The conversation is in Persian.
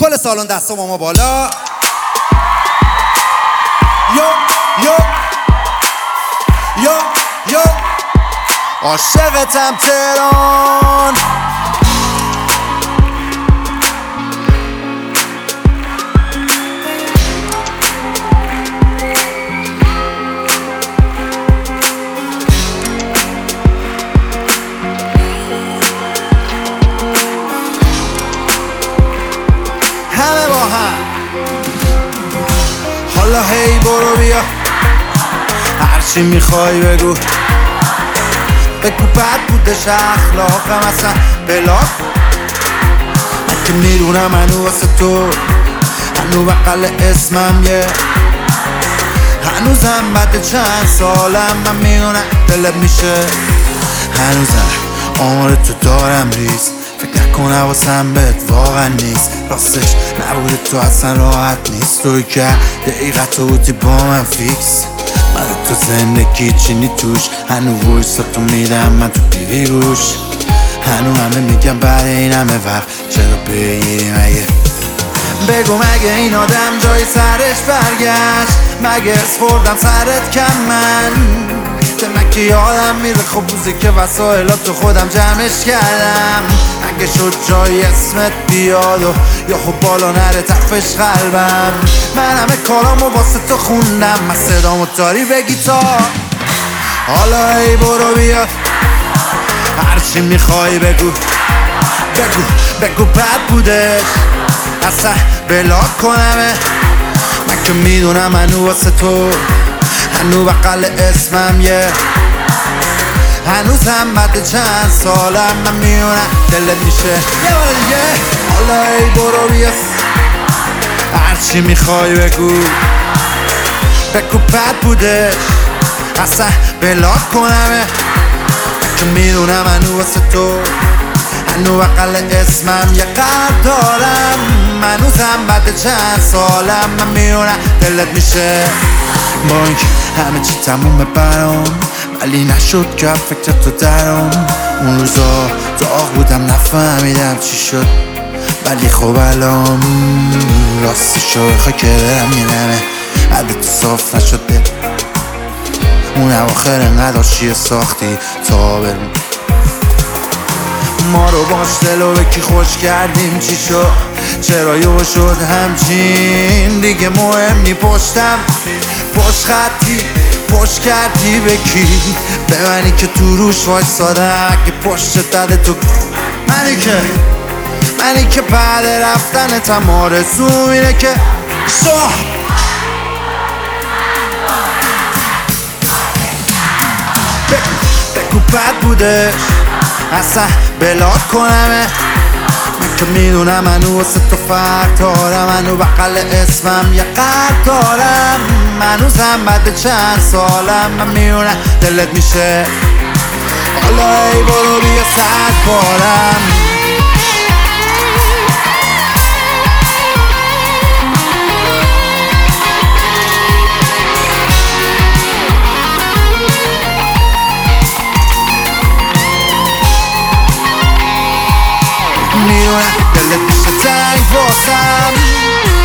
کل سالن دستام ما بالا. یو یو یو یو عاشقتم تهران. همه با هم حالا هی برو بیا، هرچی میخوای بگو بگو. بد بودش اخلاقم اصلا بلاک. من که میدونم هنو واسه تو، هنو بقل اسمم هنوزم بعد چند سالم من میدونم دلت میشه. هنوزم آمار تو دارم ریز، فکر نکن حواسم بهت واقعا نیست. راستش نبوده تو اصلا راحت نیست. توی که دقیقت بودی با من فیکس. من تو زندگی چینی توش، هنو ویسا تو میدم من تو بیوی روش. هنو همه میگم بعد این همه وقت چرا بگیری مگه؟ بگو مگه این آدم جای سرش برگشت؟ مگه اسفردم سرت کم من؟ من که یادم میره خب روزی که وسایلات تو خودم جمعش کردم. اگه شد جای اسمت بیاد و یا خب بالا نره تفش قلبم. من همه کارامو واسه تو خوندم، من صدامو داری بگی تا حالا ای برو بیا، هرچی میخوای بگو بگو بگو. بد بودش اصلا بلاک کنمه. من که میدونم هنو واسه تو، هنو بقل اسمم هنوزم بعد چند سالم من میونم دلت میشه یه بار دیگه. حالا ای برو بیا، هرچی میخوای بگو بگو. بد بودش اصلا بلاک کنمه. که میدونم هنو واسه تو، هنو بقل اسمم یه قلب دارم. هنوزم بعد چند سالم من میونم دلت میشه. با اینکه همه چی تمومه برام، ولی نشد که فکر تو درام. اون روزا داغ بودم نفهمیدم چی شد، ولی خب الان راستشو بخوای که برم میرمه. بعد تو صاف نشده اون اواخر انقدر چیه ساختی تا برم. ما رو باش دلو به کی خوش کردیم چی شد؟ چرا یو شد همچین؟ دیگه مهم نی پشتم پشت خطی پشت کردی به کی؟ به منی که تو روش وایسادم اگه پشت داده تو. منی که بعد رفتنتم آرزوم اینه که بگو بد بودش اصلا بلاک کنمه. من که میدونم هنو واسه تو فرق دارم. هنو بقل اسمم یه قلب دارم. هنوزم بعد چند سالم من میدونم دلت میشه. حالا ای برو بیا 100 بارم. میدونم دلت میشه تنگ واسم.